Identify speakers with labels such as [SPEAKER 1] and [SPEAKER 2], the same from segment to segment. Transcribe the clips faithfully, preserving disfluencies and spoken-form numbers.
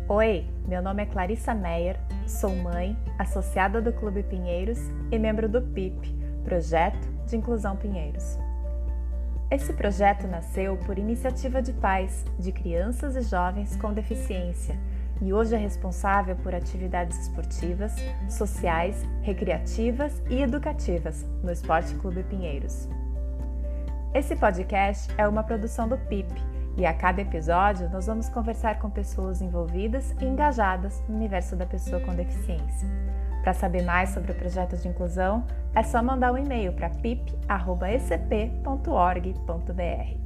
[SPEAKER 1] Oi, meu nome é Clarissa Meyer, sou mãe, associada do Clube Pinheiros e membro do P I P, Projeto de Inclusão Pinheiros. Esse projeto nasceu por iniciativa de pais de crianças e jovens com deficiência e hoje é responsável por atividades esportivas, sociais, recreativas e educativas no Esporte Clube Pinheiros. Esse podcast é uma produção do P I P e a cada episódio nós vamos conversar com pessoas envolvidas e engajadas no universo da pessoa com deficiência. Para saber mais sobre o projeto de inclusão, é só mandar um e-mail para pip arroba e c p ponto org ponto b r.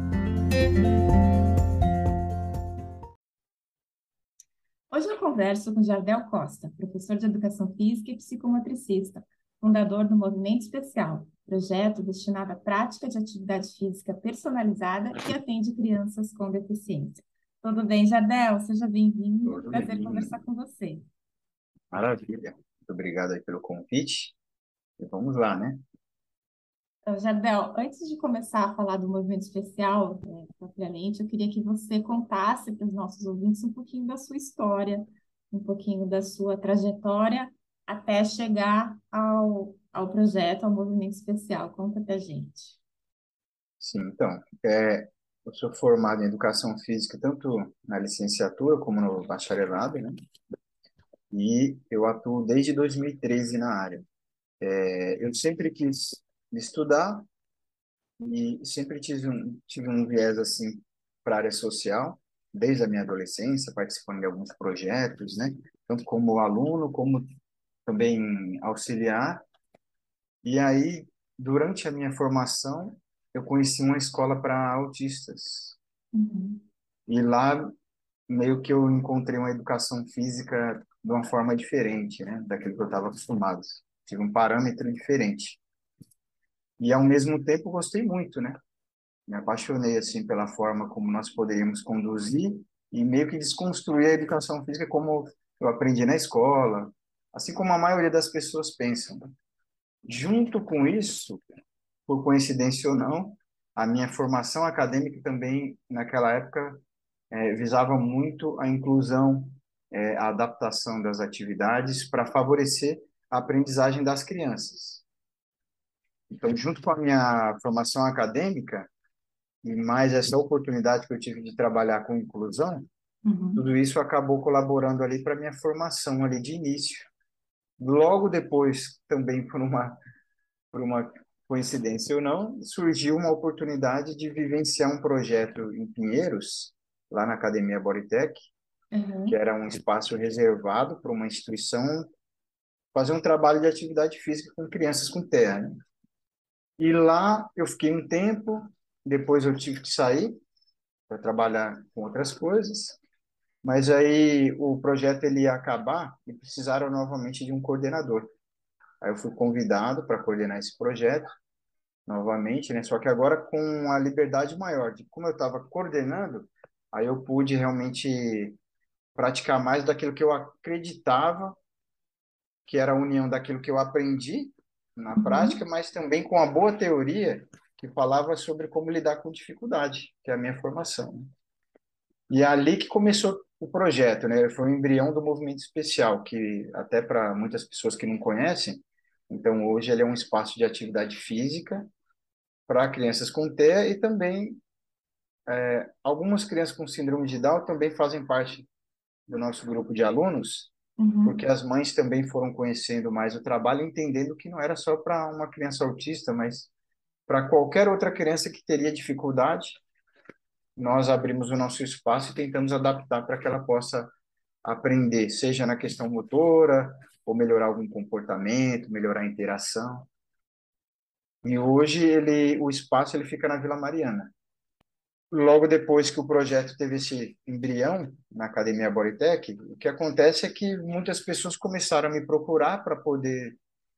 [SPEAKER 2] Hoje eu converso com Jardel Costa, professor de Educação Física e psicomotricista, fundador do Movimento Especial, projeto destinado à prática de atividade física personalizada que atende crianças com deficiência. Tudo bem, Jardel? Seja bem-vindo.
[SPEAKER 3] Tudo
[SPEAKER 2] Prazer
[SPEAKER 3] bem.
[SPEAKER 2] conversar com você.
[SPEAKER 3] Maravilha. Muito obrigado aí pelo convite. E vamos lá, né?
[SPEAKER 2] Então, Jardel, antes de começar a falar do Movimento Especial, né, propriamente, eu queria que você contasse para os nossos ouvintes um pouquinho da sua história, um pouquinho da sua trajetória até chegar ao, ao projeto, ao Movimento Especial. Conta para a gente.
[SPEAKER 3] Sim, então, é, eu sou formado em Educação Física, tanto na licenciatura como no bacharelado, né? E eu atuo desde dois mil e treze na área. É, eu sempre quis estudar e sempre tive um, tive um viés, assim, para a área social, desde a minha adolescência, participando de alguns projetos, né? Tanto como aluno, como também auxiliar. E aí, durante a minha formação, eu conheci uma escola para autistas.
[SPEAKER 2] Uhum.
[SPEAKER 3] E lá, meio que eu encontrei uma educação física de uma forma diferente, né, daquilo que eu estava acostumado. Tive um parâmetro diferente. E, ao mesmo tempo, gostei muito, né? Me apaixonei, assim, pela forma como nós poderíamos conduzir e meio que desconstruir a educação física como eu aprendi na escola, assim como a maioria das pessoas pensam. Junto com isso, por coincidência ou não, a minha formação acadêmica também, naquela época, eh, visava muito a inclusão, eh, a adaptação das atividades para favorecer a aprendizagem das crianças. Então, junto com a minha formação acadêmica, e mais essa oportunidade que eu tive de trabalhar com inclusão,
[SPEAKER 2] Uhum.
[SPEAKER 3] tudo isso acabou colaborando ali para a minha formação ali de início. Logo depois, também por uma por uma coincidência ou não, surgiu uma oportunidade de vivenciar um projeto em Pinheiros, lá na Academia Bodytech, que
[SPEAKER 2] Uhum.
[SPEAKER 3] era um espaço reservado para uma instituição fazer um trabalho de atividade física com crianças com T E A, né? E lá eu fiquei um tempo, depois eu tive que sair para trabalhar com outras coisas, mas aí o projeto ele ia acabar e precisaram novamente de um coordenador. Aí eu fui convidado para coordenar esse projeto novamente, né? Só que agora com a liberdade maior, de como eu estava coordenando, aí eu pude realmente praticar mais daquilo que eu acreditava, que era a união daquilo que eu aprendi na prática,
[SPEAKER 2] Uhum.
[SPEAKER 3] mas também com a boa teoria que falava sobre como lidar com dificuldade, que é a minha formação, né? E é ali que começou o projeto, né? Foi o embrião do movimento especial, que até para muitas pessoas que não conhecem, então hoje ele é um espaço de atividade física para crianças com T E A e também algumas crianças com síndrome de Down também fazem parte do nosso grupo de alunos, porque
[SPEAKER 2] Uhum.
[SPEAKER 3] as mães também foram conhecendo mais o trabalho, entendendo que não era só para uma criança autista, mas para qualquer outra criança que teria dificuldade, nós abrimos o nosso espaço e tentamos adaptar para que ela possa aprender, seja na questão motora, ou melhorar algum comportamento, melhorar a interação. E hoje ele, o espaço ele fica na Vila Mariana. Logo depois que o projeto teve esse embrião na Academia Bodytech, o que acontece é que muitas pessoas começaram a me procurar para poder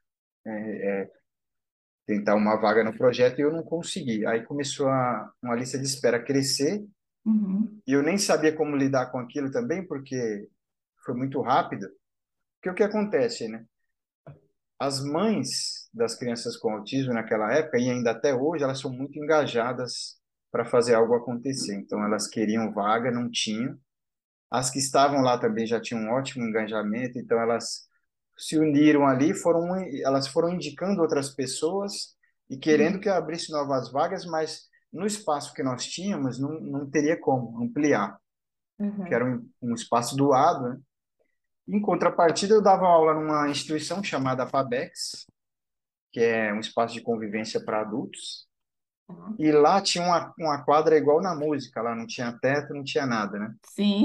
[SPEAKER 3] tentar uma vaga no projeto e eu não consegui. Aí começou a, uma lista de espera crescer
[SPEAKER 2] Uhum.
[SPEAKER 3] e eu nem sabia como lidar com aquilo também, porque foi muito rápido. Porque o que acontece, né? As mães das crianças com autismo naquela época, e ainda até hoje, elas são muito engajadas para fazer algo acontecer. Então, elas queriam vaga, não tinham. As que estavam lá também já tinham um ótimo engajamento, então elas se uniram ali, foram, elas foram indicando outras pessoas e querendo
[SPEAKER 2] Uhum.
[SPEAKER 3] que eu abrisse novas vagas, mas no espaço que nós tínhamos não, não teria como ampliar, que
[SPEAKER 2] Uhum.
[SPEAKER 3] era um, um espaço doado, né? Em contrapartida, eu dava aula numa instituição chamada Pabex, que é um espaço de convivência para adultos,
[SPEAKER 2] Tá.
[SPEAKER 3] e lá tinha uma, uma quadra igual na música, lá não tinha teto, não tinha nada, né?
[SPEAKER 2] Sim.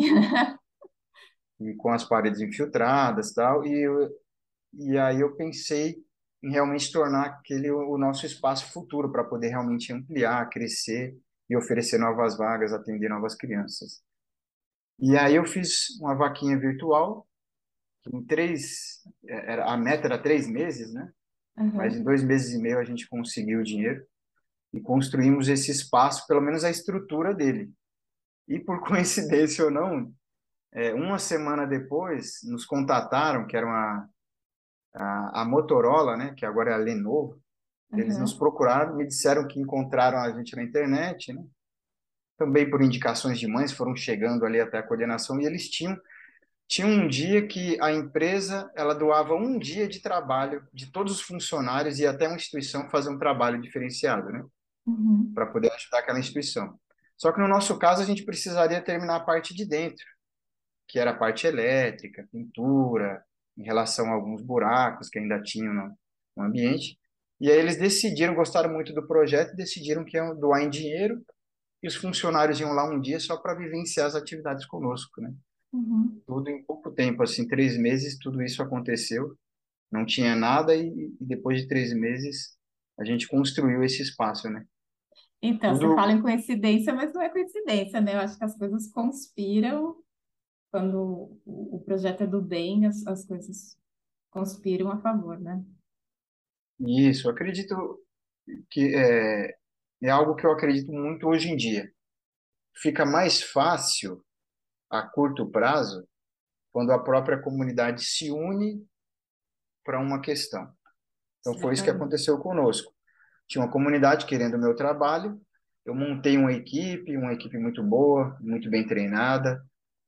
[SPEAKER 3] E com as paredes infiltradas e tal, e, eu, e aí eu pensei em realmente tornar aquele o, o nosso espaço futuro para poder realmente ampliar, crescer e oferecer novas vagas, atender novas crianças. E aí eu fiz uma vaquinha virtual, que em três, era, a meta era três meses, né? Mas em
[SPEAKER 2] Uhum.
[SPEAKER 3] dois meses e meio a gente conseguiu o dinheiro e construímos esse espaço, pelo menos a estrutura dele. E por coincidência ou não, é, uma semana depois nos contataram, que era uma, a, a Motorola, né, que agora é a Lenovo. Eles nos
[SPEAKER 2] Uhum.
[SPEAKER 3] procuraram, me disseram que encontraram a gente na internet, né? Também por indicações de mães, foram chegando ali até a coordenação e eles tinham tinha um dia que a empresa ela doava um dia de trabalho de todos os funcionários e até uma instituição fazer um trabalho diferenciado, né?
[SPEAKER 2] Uhum.
[SPEAKER 3] Para poder ajudar aquela instituição. Só que no nosso caso a gente precisaria terminar a parte de dentro, que era a parte elétrica, pintura, em relação a alguns buracos que ainda tinham no, no ambiente. E aí eles decidiram, gostaram muito do projeto, e decidiram que iam doar em dinheiro e os funcionários iam lá um dia só para vivenciar as atividades conosco, né?
[SPEAKER 2] Uhum.
[SPEAKER 3] Tudo em pouco tempo, assim, três meses, tudo isso aconteceu. Não tinha nada e, e depois de três meses a gente construiu esse espaço, né?
[SPEAKER 2] Então, você
[SPEAKER 3] Tudo
[SPEAKER 2] fala em coincidência, mas não é coincidência, né? Eu acho que as coisas conspiram quando o, o projeto é do bem, as, as coisas conspiram a favor, né?
[SPEAKER 3] isso, eu acredito que é, é algo que eu acredito muito hoje em dia. Fica mais fácil a curto prazo quando a própria comunidade se une para uma questão. Então foi isso que
[SPEAKER 2] Certamente.
[SPEAKER 3] aconteceu conosco. Tinha uma comunidade querendo o meu trabalho, eu montei uma equipe, uma equipe muito boa, muito bem treinada,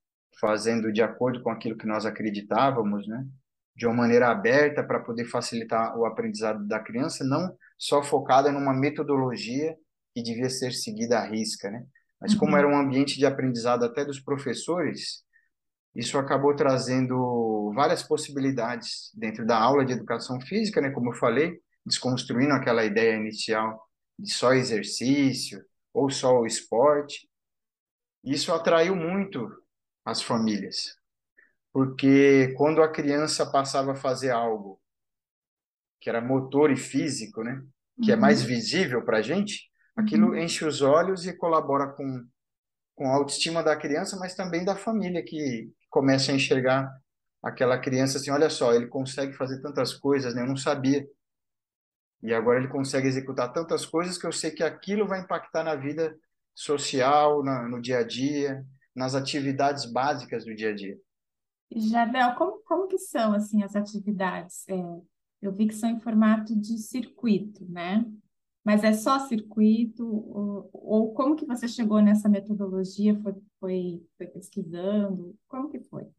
[SPEAKER 3] fazendo de acordo com aquilo que nós acreditávamos, né? De uma maneira aberta para poder facilitar o aprendizado da criança, não só focada numa metodologia que devia ser seguida à risca, né? Mas como era
[SPEAKER 2] Uhum.
[SPEAKER 3] um ambiente de aprendizado até dos professores, isso acabou trazendo várias possibilidades dentro da aula de educação física, né? Como eu falei, desconstruindo aquela ideia inicial de só exercício ou só o esporte. Isso atraiu muito as famílias, porque quando a criança passava a fazer algo que era motor e físico, né, que é mais
[SPEAKER 2] Uhum.
[SPEAKER 3] visível para a gente, aquilo
[SPEAKER 2] Uhum.
[SPEAKER 3] enche os olhos e colabora com, com a autoestima da criança, mas também da família, que começa a enxergar aquela criança assim, olha só, ele consegue fazer tantas coisas, né, eu não sabia. E agora ele consegue executar tantas coisas que eu sei que aquilo vai impactar na vida social, na, no dia a dia, nas atividades básicas do dia a dia.
[SPEAKER 2] Jardel, como, como que são assim as atividades? É, eu vi que são em formato de circuito, né? Mas é só circuito? Ou, ou como que você chegou nessa metodologia? Foi, foi, foi pesquisando? Como que foi?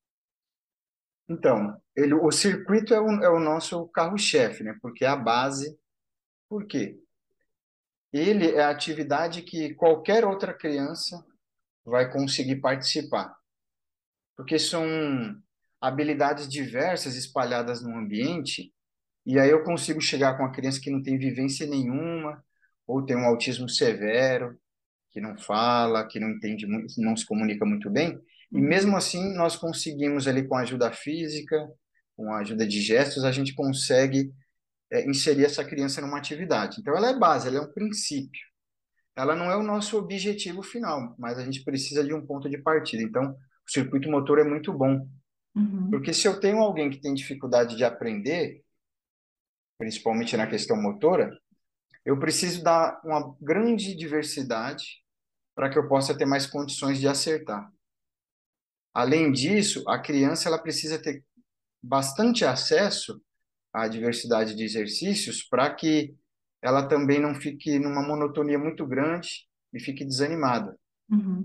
[SPEAKER 3] Então, ele, o circuito é o, é o nosso carro-chefe, né? Porque é a base. Por quê? Ele é a atividade que qualquer outra criança vai conseguir participar, porque são habilidades diversas espalhadas no ambiente, e aí eu consigo chegar com a criança que não tem vivência nenhuma, ou tem um autismo severo, que não fala, que não entende muito, não se comunica muito bem, e mesmo
[SPEAKER 2] Uhum.
[SPEAKER 3] assim nós conseguimos ali com a ajuda física, com a ajuda de gestos, a gente consegue é, inserir essa criança numa atividade. Então ela é base, ela é um princípio. Ela não é o nosso objetivo final, mas a gente precisa de um ponto de partida. Então, o circuito motor é muito bom,
[SPEAKER 2] Uhum.
[SPEAKER 3] porque se eu tenho alguém que tem dificuldade de aprender, principalmente na questão motora, eu preciso dar uma grande diversidade para que eu possa ter mais condições de acertar. Além disso, a criança ela precisa ter bastante acesso à diversidade de exercícios para que ela também não fique numa monotonia muito grande e fique desanimada.
[SPEAKER 2] Uhum.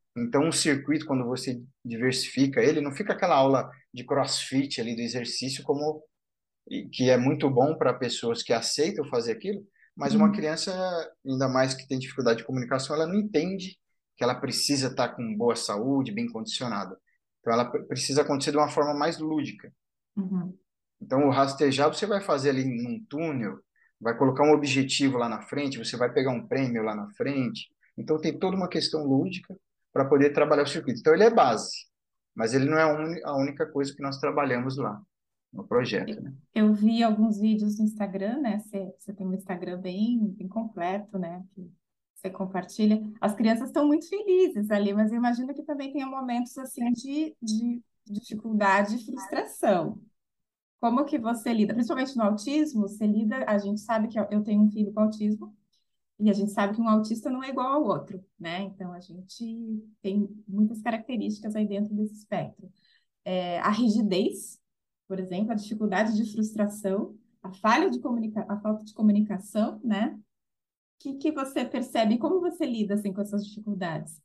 [SPEAKER 3] Então, um circuito, quando você diversifica ele, não fica aquela aula de CrossFit ali do exercício como e que é muito bom para pessoas que aceitam fazer aquilo, mas uma
[SPEAKER 2] Uhum.
[SPEAKER 3] criança, ainda mais que tem dificuldade de comunicação, ela não entende que ela precisa estar com boa saúde, bem condicionada. Então, ela pre- precisa acontecer de uma forma mais lúdica.
[SPEAKER 2] Uhum.
[SPEAKER 3] Então, o rastejar você vai fazer ali num túnel, vai colocar um objetivo lá na frente, você vai pegar um prêmio lá na frente. Então, tem toda uma questão lúdica para poder trabalhar o circuito. Então, ele é base, mas ele não é a uni- a única coisa que nós trabalhamos lá no projeto, né?
[SPEAKER 2] Eu vi alguns vídeos no Instagram, né? Você, você tem um Instagram bem, bem completo, né? Que você compartilha. As crianças estão muito felizes ali, mas eu imagino que também tenha momentos assim de, de dificuldade e frustração. Como que você lida? Principalmente no autismo, você lida. A gente sabe que eu eu tenho um filho com autismo e a gente sabe que um autista não é igual ao outro, né? Então a gente tem muitas características aí dentro desse espectro. É, a rigidez, por exemplo, a dificuldade de frustração, a falha de comunica a falta de comunicação, né? O que, que você percebe, como você lida assim, com essas dificuldades?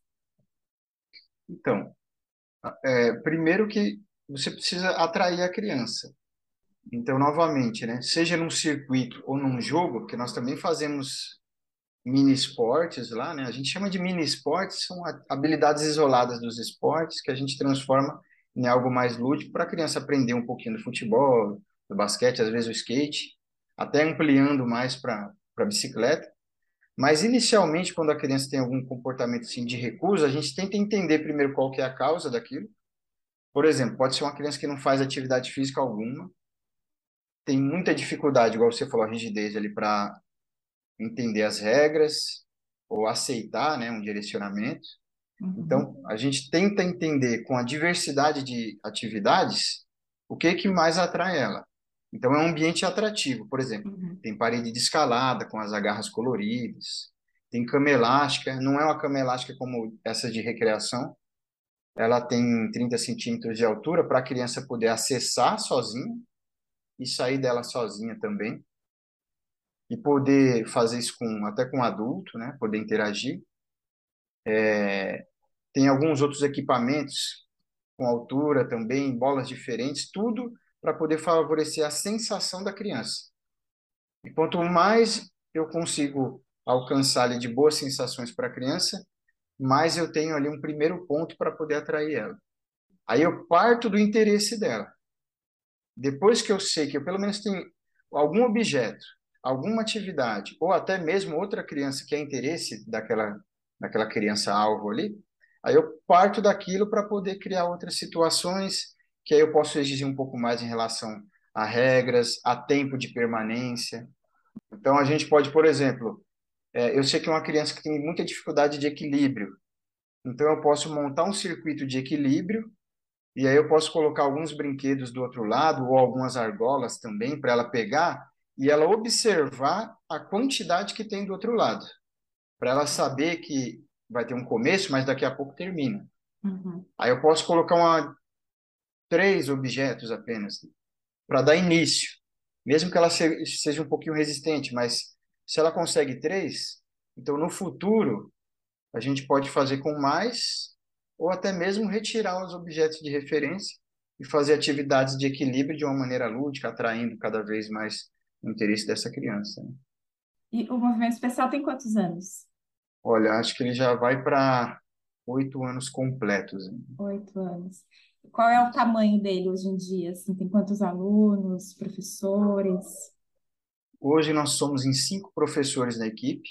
[SPEAKER 3] Então, é, primeiro que você precisa atrair a criança. Então, novamente, né, seja num circuito ou num jogo, porque nós também fazemos mini esportes lá, né? A gente chama de mini esportes, são a- habilidades isoladas dos esportes que a gente transforma em algo mais lúdico para a criança aprender um pouquinho do futebol, do basquete, às vezes o skate, até ampliando mais para para bicicleta. Mas inicialmente, quando a criança tem algum comportamento assim de recusa, a gente tenta entender primeiro qual que é a causa daquilo. Por exemplo, pode ser uma criança que não faz atividade física alguma, tem muita dificuldade, igual você falou, a rigidez ali para entender as regras ou aceitar, né, um direcionamento.
[SPEAKER 2] Uhum,
[SPEAKER 3] Então, a gente tenta entender com a diversidade de atividades o que que mais atrai ela. Então, é um ambiente atrativo, por exemplo,
[SPEAKER 2] uhum,
[SPEAKER 3] tem parede de escalada com as agarras coloridas, tem cama elástica, não é uma cama elástica como essa de recreação, ela tem trinta centímetros de altura para a criança poder acessar sozinha e sair dela sozinha também, e poder fazer isso com até com adulto, né? Poder interagir. Tem alguns outros equipamentos com altura também, bolas diferentes, tudo para poder favorecer a sensação da criança. E quanto mais eu consigo alcançar ali de boas sensações para a criança, mais eu tenho ali um primeiro ponto para poder atrair ela. Aí eu parto do interesse dela. Depois que eu sei que eu pelo menos tenho algum objeto, alguma atividade, ou até mesmo outra criança que é interesse daquela, daquela criança alvo ali, aí eu parto daquilo para poder criar outras situações que aí eu posso exigir um pouco mais em relação a regras, a tempo de permanência. Então a gente pode, por exemplo, é, eu sei que é uma criança que tem muita dificuldade de equilíbrio, então eu posso montar um circuito de equilíbrio e aí eu posso colocar alguns brinquedos do outro lado ou algumas argolas também para ela pegar e ela observar a quantidade que tem do outro lado, para ela saber que vai ter um começo, mas daqui a pouco termina.
[SPEAKER 2] uhum.
[SPEAKER 3] Aí eu posso colocar uma, três objetos apenas para dar início, mesmo que ela se- seja um pouquinho resistente, mas se ela consegue três, então no futuro a gente pode fazer com mais, ou até mesmo retirar os objetos de referência e fazer atividades de equilíbrio de uma maneira lúdica, atraindo cada vez mais o interesse dessa criança, né?
[SPEAKER 2] E o movimento especial tem quantos anos?
[SPEAKER 3] Olha, acho que ele já vai para oito anos completos, né?
[SPEAKER 2] Oito anos. Qual é o tamanho dele hoje em dia? Assim, tem quantos alunos, professores?
[SPEAKER 3] Hoje nós somos em cinco professores na equipe.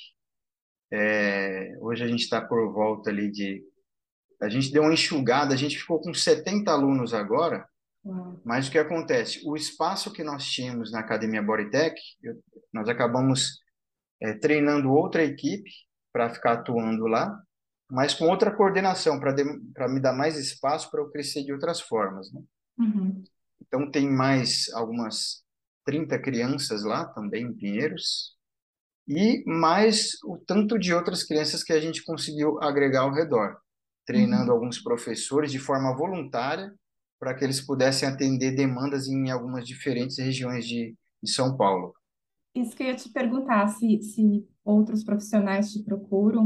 [SPEAKER 3] É, hoje a gente está por volta ali de... A gente deu uma enxugada, a gente ficou com setenta alunos agora,
[SPEAKER 2] Uau.
[SPEAKER 3] mas o que acontece? O espaço que nós tínhamos na Academia Bodytech, eu- nós acabamos é, treinando outra equipe para ficar atuando lá, mas com outra coordenação, para para me dar mais espaço para eu crescer de outras formas, né?
[SPEAKER 2] Uhum.
[SPEAKER 3] Então, tem mais algumas trinta crianças lá também em Pinheiros, e mais o tanto de outras crianças que a gente conseguiu agregar ao redor, treinando
[SPEAKER 2] Uhum.
[SPEAKER 3] alguns professores de forma voluntária, para que eles pudessem atender demandas em algumas diferentes regiões de, de São Paulo.
[SPEAKER 2] Isso que eu ia te perguntar, se, se outros profissionais te procuram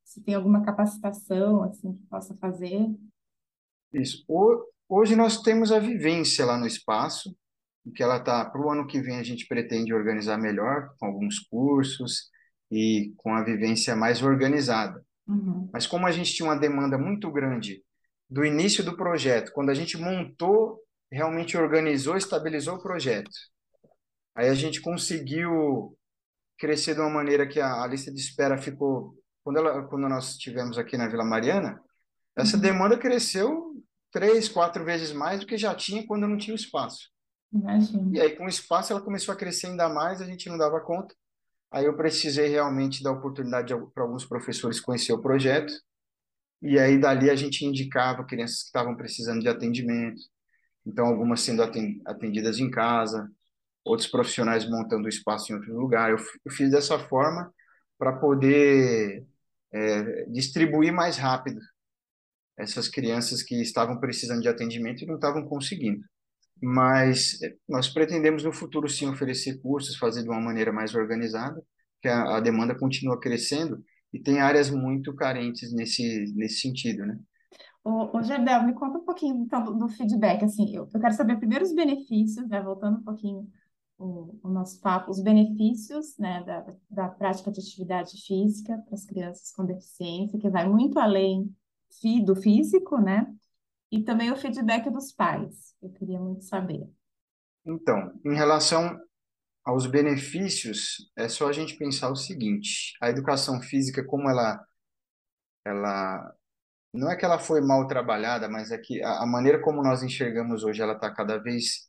[SPEAKER 2] Se tem alguma capacitação assim que possa fazer.
[SPEAKER 3] Isso. Ho- Hoje nós temos a vivência lá no espaço, que ela tá para o ano que vem a gente pretende organizar melhor, com alguns cursos e com a vivência mais organizada.
[SPEAKER 2] Uhum.
[SPEAKER 3] Mas como a gente tinha uma demanda muito grande do início do projeto, quando a gente montou, realmente organizou, estabilizou o projeto, aí a gente conseguiu crescer de uma maneira que a, a lista de espera ficou, quando ela, quando nós estivemos aqui na Vila Mariana, essa
[SPEAKER 2] Uhum.
[SPEAKER 3] demanda cresceu três, quatro vezes mais do que já tinha quando não tinha o espaço.
[SPEAKER 2] Imagino.
[SPEAKER 3] E aí, com o espaço, ela começou a crescer ainda mais, a gente não dava conta. Aí eu precisei realmente dar oportunidade para alguns professores conhecer o projeto. E aí, dali, a gente indicava crianças que estavam precisando de atendimento. Então, algumas sendo aten- atendidas em casa, outros profissionais montando o espaço em outro lugar. Eu, f- eu fiz dessa forma para poder é, distribuir mais rápido essas crianças que estavam precisando de atendimento e não estavam conseguindo. Mas eh, nós pretendemos no futuro sim oferecer cursos, fazer de uma maneira mais organizada, que a, a demanda continua crescendo e tem áreas muito carentes nesse nesse sentido, né?
[SPEAKER 2] Ô, ô Jardel, me conta um pouquinho então do, do feedback. Assim, eu, eu quero saber primeiro os benefícios, né? Voltando um pouquinho o, o nosso papo, os benefícios, né, da, da prática de atividade física para as crianças com deficiência, que vai muito além fi- do físico, né? E também o feedback dos pais. Eu queria muito saber.
[SPEAKER 3] Então, em relação aos benefícios, é só a gente pensar o seguinte: a educação física, como ela ela não é que ela foi mal trabalhada, mas é que a, a maneira como nós enxergamos hoje, ela está cada vez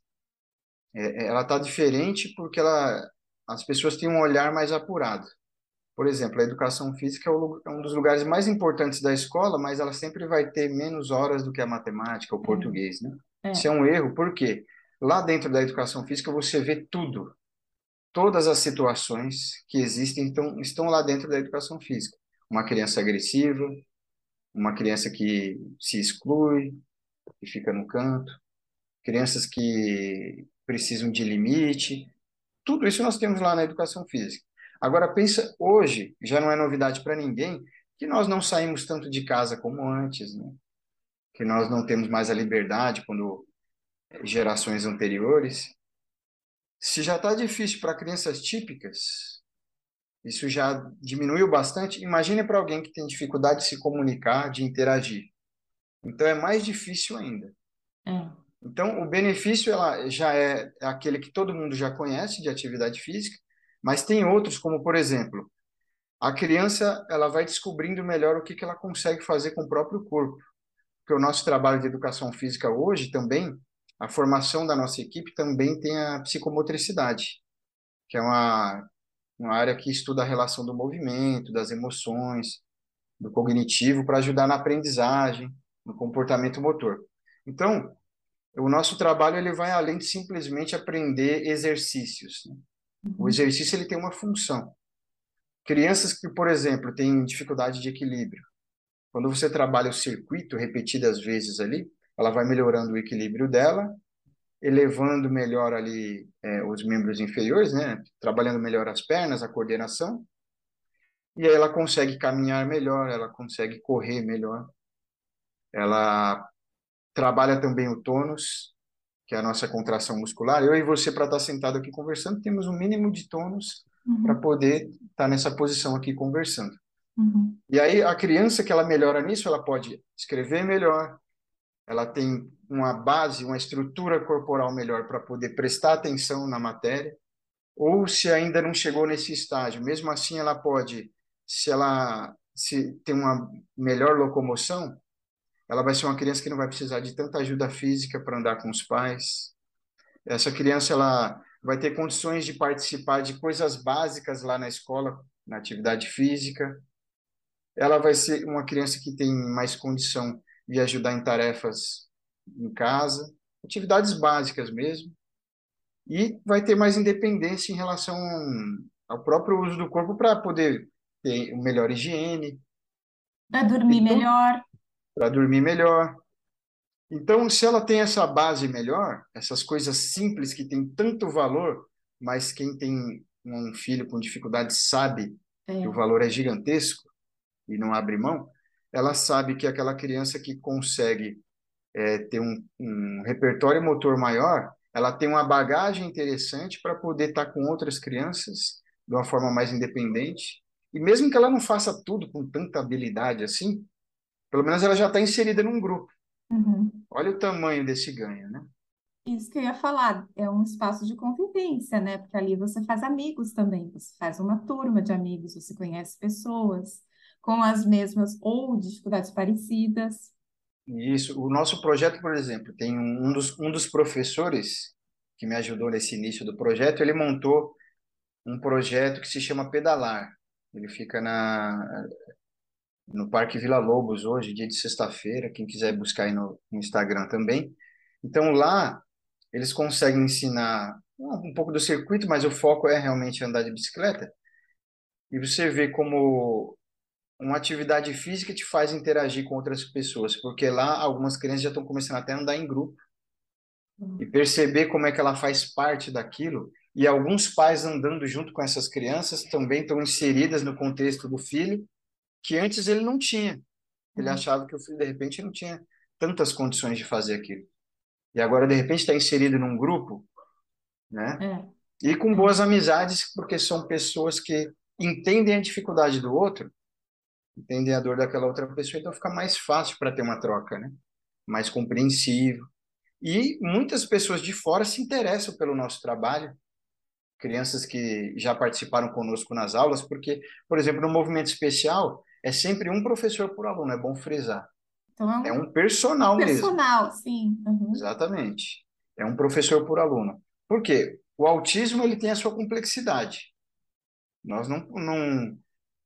[SPEAKER 3] é, é, ela está diferente porque ela as pessoas têm um olhar mais apurado. Por exemplo, a educação física é o lu- é um dos lugares mais importantes da escola, mas ela sempre vai ter menos horas do que a matemática, o português, né?
[SPEAKER 2] É,
[SPEAKER 3] Isso
[SPEAKER 2] é,
[SPEAKER 3] é um erro, por quê? Lá dentro da educação física você vê tudo, todas as situações que existem então, estão lá dentro da educação física. Uma criança agressiva, uma criança que se exclui, que fica no canto, crianças que precisam de limite, tudo isso nós temos lá na educação física. Agora, pensa, hoje, já não é novidade para ninguém, que nós não saímos tanto de casa como antes, né? Que nós não temos mais a liberdade quando gerações anteriores. Se já está difícil para crianças típicas, isso já diminuiu bastante. Imagine para alguém que tem dificuldade de se comunicar, de interagir. Então, é mais difícil ainda.
[SPEAKER 2] é.
[SPEAKER 3] Então, o benefício ela já é aquele que todo mundo já conhece de atividade física, mas tem outros, como, por exemplo, a criança ela vai descobrindo melhor o que que ela consegue fazer com o próprio corpo. Porque o nosso trabalho de educação física hoje também, a formação da nossa equipe também tem a psicomotricidade, que é uma, uma área que estuda a relação do movimento, das emoções, do cognitivo, para ajudar na aprendizagem, no comportamento motor. Então, o nosso trabalho ele vai além de simplesmente aprender exercícios, né? O
[SPEAKER 2] Uhum.
[SPEAKER 3] exercício ele tem uma função. Crianças que, por exemplo, têm dificuldade de equilíbrio, quando você trabalha o circuito repetidas vezes ali, ela vai melhorando o equilíbrio dela, elevando melhor ali é, os membros inferiores, né? Trabalhando melhor as pernas, a coordenação, e aí ela consegue caminhar melhor, ela consegue correr melhor, ela trabalha também o tônus, que é a nossa contração muscular. Eu e você, para estar sentado aqui conversando, temos um mínimo de tônus para
[SPEAKER 2] Uhum.
[SPEAKER 3] poder estar nessa posição aqui conversando.
[SPEAKER 2] Uhum.
[SPEAKER 3] E aí, a criança que ela melhora nisso, ela pode escrever melhor, ela tem uma base, uma estrutura corporal melhor para poder prestar atenção na matéria, ou se ainda não chegou nesse estágio, mesmo assim ela pode, se ela se tem uma melhor locomoção, ela vai ser uma criança que não vai precisar de tanta ajuda física para andar com os pais. Essa criança ela vai ter condições de participar de coisas básicas lá na escola, na atividade física. Ela vai ser uma criança que tem mais condição de ajudar em tarefas em casa, atividades básicas mesmo, e vai ter mais independência em relação ao próprio uso do corpo para poder ter uma melhor higiene,
[SPEAKER 2] Para dormir
[SPEAKER 3] tem tudo
[SPEAKER 2] melhor.
[SPEAKER 3] para dormir melhor. Então, se ela tem essa base melhor, essas coisas simples que têm tanto valor, mas quem tem um filho com dificuldade sabe que o
[SPEAKER 2] É.
[SPEAKER 3] valor é gigantesco, e não abre mão, ela sabe que aquela criança que consegue é, ter um, um repertório motor maior, ela tem uma bagagem interessante para poder estar com outras crianças de uma forma mais independente. E mesmo que ela não faça tudo com tanta habilidade assim, pelo menos ela já está inserida num grupo.
[SPEAKER 2] Uhum.
[SPEAKER 3] Olha o tamanho desse ganho, né?
[SPEAKER 2] Isso que eu ia falar, é um espaço de convivência, né? Porque ali você faz amigos também, você faz uma turma de amigos, você conhece pessoas com as mesmas ou dificuldades parecidas.
[SPEAKER 3] Isso. O nosso projeto, por exemplo, tem um, um dos, um dos professores que me ajudou nesse início do projeto, ele montou um projeto que se chama Pedalar. Ele fica na, no Parque Vila Lobos hoje, dia de sexta-feira, quem quiser buscar aí no, no Instagram também. Então lá eles conseguem ensinar um pouco do circuito, mas o foco é realmente andar de bicicleta. E você vê como uma atividade física te faz interagir com outras pessoas, porque lá algumas crianças já estão começando até a andar em grupo e perceber como é que ela faz parte daquilo. E alguns pais andando junto com essas crianças também estão inseridas no contexto do filho, que antes ele não tinha. Ele
[SPEAKER 2] Uhum.
[SPEAKER 3] achava que o filho, de repente, não tinha tantas condições de fazer aquilo. E agora, de repente, está inserido num grupo, né?
[SPEAKER 2] É,
[SPEAKER 3] E com
[SPEAKER 2] é.
[SPEAKER 3] boas amizades, porque são pessoas que entendem a dificuldade do outro, entendem a dor daquela outra pessoa, então fica mais fácil para ter uma troca, né? Mais compreensivo. E muitas pessoas de fora se interessam pelo nosso trabalho, crianças que já participaram conosco nas aulas, porque, por exemplo, no movimento especial, é sempre um professor por aluno, é bom frisar.
[SPEAKER 2] Então é
[SPEAKER 3] É
[SPEAKER 2] um
[SPEAKER 3] um personal mesmo,
[SPEAKER 2] personal, sim. Uhum.
[SPEAKER 3] exatamente. É um professor por aluno. Por quê? O autismo ele tem a sua complexidade. Nós não, não,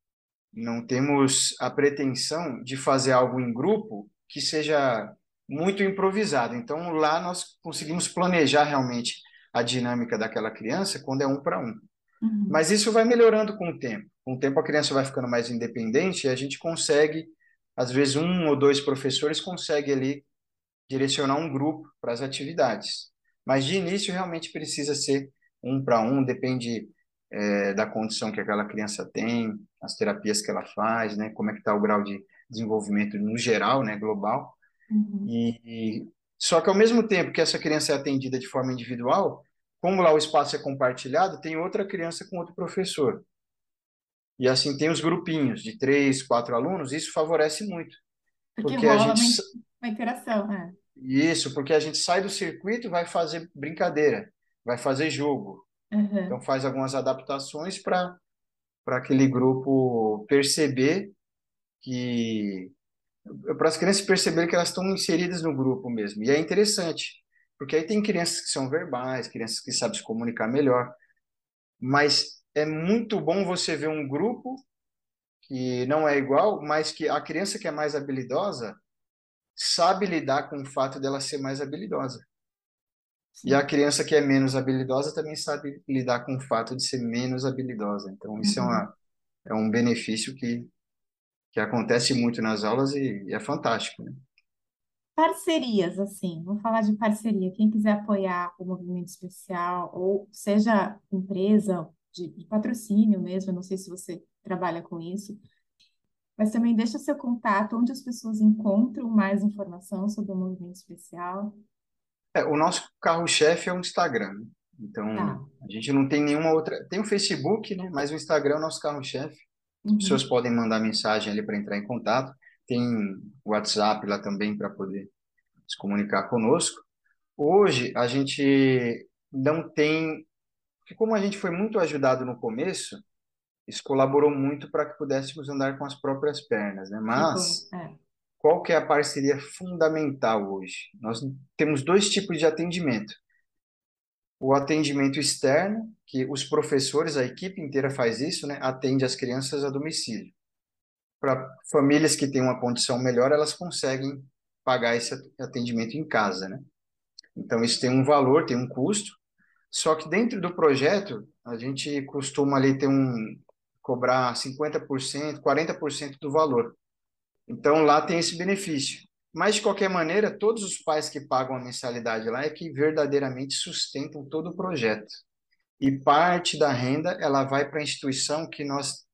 [SPEAKER 3] não temos a pretensão de fazer algo em grupo que seja muito improvisado. Então, lá nós conseguimos planejar realmente a dinâmica daquela criança quando é um para um.
[SPEAKER 2] Uhum.
[SPEAKER 3] Mas isso vai melhorando com o tempo. Com o tempo, a criança vai ficando mais independente e a gente consegue, às vezes, um ou dois professores conseguem ali direcionar um grupo para as atividades. Mas de início realmente precisa ser um para um, depende é, da condição que aquela criança tem, as terapias que ela faz, né, como é que está o grau de desenvolvimento no geral, né, global.
[SPEAKER 2] Uhum.
[SPEAKER 3] E, e só que ao mesmo tempo que essa criança é atendida de forma individual, como lá o espaço é compartilhado, tem outra criança com outro professor. E assim tem os grupinhos de três, quatro alunos, isso favorece muito,
[SPEAKER 2] Porque
[SPEAKER 3] porque a
[SPEAKER 2] rola
[SPEAKER 3] gente
[SPEAKER 2] uma, in- uma interação. É.
[SPEAKER 3] Isso, porque a gente sai do circuito e vai fazer brincadeira, vai fazer jogo. Então
[SPEAKER 2] Uhum.
[SPEAKER 3] faz algumas adaptações para para aquele grupo perceber que para as crianças perceberem que elas estão inseridas no grupo mesmo. E é interessante, porque aí tem crianças que são verbais, crianças que sabem se comunicar melhor, mas é muito bom você ver um grupo que não é igual, mas que a criança que é mais habilidosa sabe lidar com o fato dela ser mais habilidosa. E a
[SPEAKER 2] Sim.
[SPEAKER 3] criança que é menos habilidosa também sabe lidar com o fato de ser menos habilidosa. Então, isso é,
[SPEAKER 2] Uhum.
[SPEAKER 3] uma, é um benefício que, que acontece muito nas aulas e, e é fantástico, né?
[SPEAKER 2] Parcerias, assim, vamos falar de parceria. Quem quiser apoiar o movimento especial, ou seja empresa de, de patrocínio mesmo, eu não sei se você trabalha com isso, mas também deixa seu contato, onde as pessoas encontram mais informação sobre o movimento especial.
[SPEAKER 3] É, o nosso carro-chefe é o Instagram, né? Então,
[SPEAKER 2] Tá.
[SPEAKER 3] a gente não tem nenhuma outra. Tem o Facebook, né? Mas o Instagram é o nosso carro-chefe. As pessoas
[SPEAKER 2] Uhum.
[SPEAKER 3] podem mandar mensagem ali para entrar em contato. Tem o WhatsApp lá também para poder se comunicar conosco. Hoje, a gente não tem. Porque como a gente foi muito ajudado no começo, isso colaborou muito para que pudéssemos andar com as próprias pernas, né?
[SPEAKER 2] Que bom.
[SPEAKER 3] Mas
[SPEAKER 2] É.
[SPEAKER 3] qual que é a parceria fundamental hoje? Nós temos dois tipos de atendimento. O atendimento externo, que os professores, a equipe inteira faz isso, né? Atende as crianças a domicílio. Para famílias que têm uma condição melhor, elas conseguem pagar esse atendimento em casa, né? Então, isso tem um valor, tem um custo. Só que dentro do projeto, a gente costuma ali ter um cobrar cinquenta por cento, quarenta por cento do valor. Então lá tem esse benefício. Mas de qualquer maneira, todos os pais que pagam a mensalidade lá é que verdadeiramente sustentam todo o projeto. E parte da renda ela vai para a instituição que nós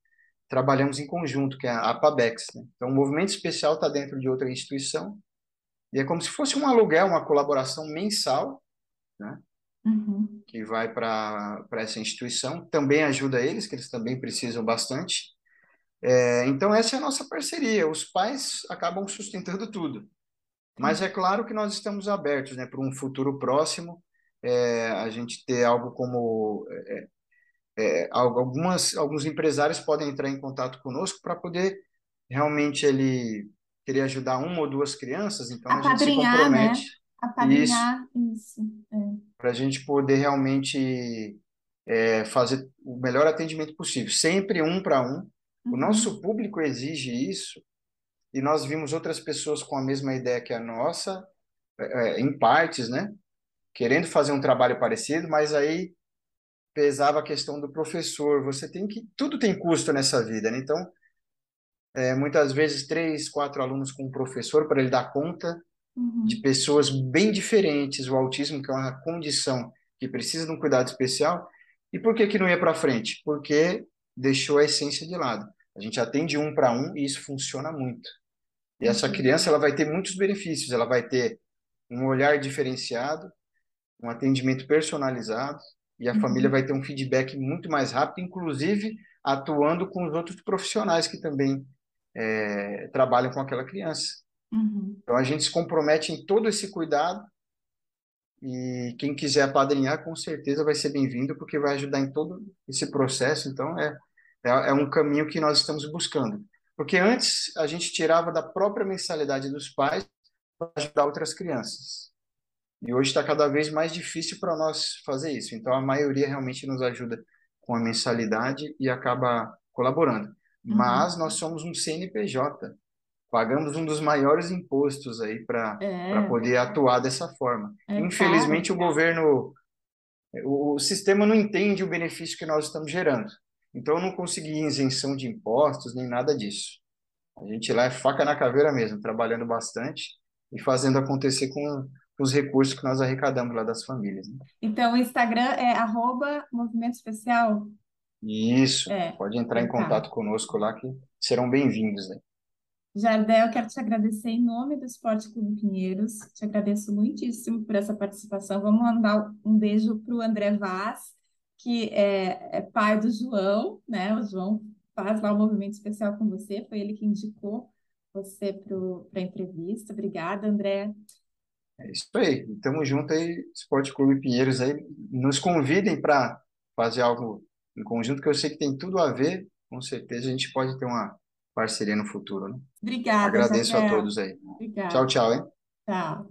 [SPEAKER 3] trabalhamos em conjunto, que é a APABEX, né? Então, o movimento especial está dentro de outra instituição, e é como se fosse um aluguel, uma colaboração mensal, né?
[SPEAKER 2] Uhum.
[SPEAKER 3] Que vai para para essa instituição. Também ajuda eles, que eles também precisam bastante. É, então, essa é a nossa parceria. Os pais acabam sustentando tudo. Mas é claro que nós estamos abertos, né, para um futuro próximo, é, a gente ter algo como é, algumas alguns empresários podem entrar em contato conosco para poder realmente ele querer ajudar uma ou duas crianças, então a gente se
[SPEAKER 2] Apadrinhar,
[SPEAKER 3] compromete
[SPEAKER 2] né?
[SPEAKER 3] isso
[SPEAKER 2] Apadrinhar, isso. É.
[SPEAKER 3] para a gente poder realmente é, fazer o melhor atendimento possível, sempre um para um. O
[SPEAKER 2] Uhum.
[SPEAKER 3] nosso público exige isso e nós vimos outras pessoas com a mesma ideia que a nossa, é, em partes, né? Querendo fazer um trabalho parecido, mas aí pesava a questão do professor. Você tem que, tudo tem custo nessa vida, né? Então, é, muitas vezes três, quatro alunos com um professor para ele dar conta de
[SPEAKER 2] Uhum.
[SPEAKER 3] pessoas bem diferentes. O autismo, que é uma condição que precisa de um cuidado especial. E por que que não ia para frente? Porque deixou a essência de lado. A gente atende um para um e isso funciona muito. E essa criança
[SPEAKER 2] Entendi.
[SPEAKER 3] ela vai ter muitos benefícios. Ela vai ter um olhar diferenciado, um atendimento personalizado e a família
[SPEAKER 2] Uhum.
[SPEAKER 3] vai ter um feedback muito mais rápido, inclusive atuando com os outros profissionais que também é, trabalham com aquela criança.
[SPEAKER 2] Uhum.
[SPEAKER 3] Então a gente se compromete em todo esse cuidado e quem quiser apadrinhar com certeza vai ser bem-vindo porque vai ajudar em todo esse processo. Então é, é, é um caminho que nós estamos buscando. Porque antes a gente tirava da própria mensalidade dos pais para ajudar outras crianças. E hoje está cada vez mais difícil para nós fazer isso. Então, a maioria realmente nos ajuda com a mensalidade e acaba colaborando.
[SPEAKER 2] Uhum.
[SPEAKER 3] Mas nós somos um C N P J, pagamos um dos maiores impostos aí para para
[SPEAKER 2] É,
[SPEAKER 3] poder atuar dessa forma.
[SPEAKER 2] é caro.
[SPEAKER 3] Infelizmente, o governo, o, o sistema não entende o benefício que nós estamos gerando. Então, eu não consegui isenção de impostos nem nada disso. A gente lá é faca na caveira mesmo, trabalhando bastante e fazendo acontecer com, com os recursos que nós arrecadamos lá das famílias, né?
[SPEAKER 2] Então, o Instagram é arroba Movimento Especial?
[SPEAKER 3] E isso,
[SPEAKER 2] É,
[SPEAKER 3] pode entrar em
[SPEAKER 2] então tá.
[SPEAKER 3] contato conosco lá que serão bem-vindos, né?
[SPEAKER 2] Jardel, eu quero te agradecer em nome do Esporte Clube Pinheiros. Te agradeço muitíssimo por essa participação. Vamos mandar um beijo para o André Vaz, que é, é pai do João, né? O João faz lá o movimento especial com você, foi ele que indicou você para a entrevista. Obrigada, André.
[SPEAKER 3] É isso aí. Tamo junto aí, Esporte Clube Pinheiros aí. Nos convidem para fazer algo em conjunto, que eu sei que tem tudo a ver. Com certeza a gente pode ter uma parceria no futuro, né?
[SPEAKER 2] Obrigada,
[SPEAKER 3] Agradeço a
[SPEAKER 2] Jardel.
[SPEAKER 3] todos aí. Tchau,
[SPEAKER 2] Obrigada.
[SPEAKER 3] tchau, hein?
[SPEAKER 2] Tchau.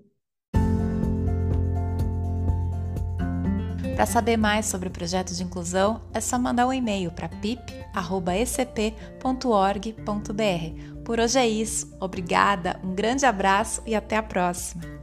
[SPEAKER 1] Para saber mais sobre o projeto de inclusão, é só mandar um e-mail para pip arroba e c p ponto org ponto b r. Por hoje é isso. Obrigada, um grande abraço e até a próxima!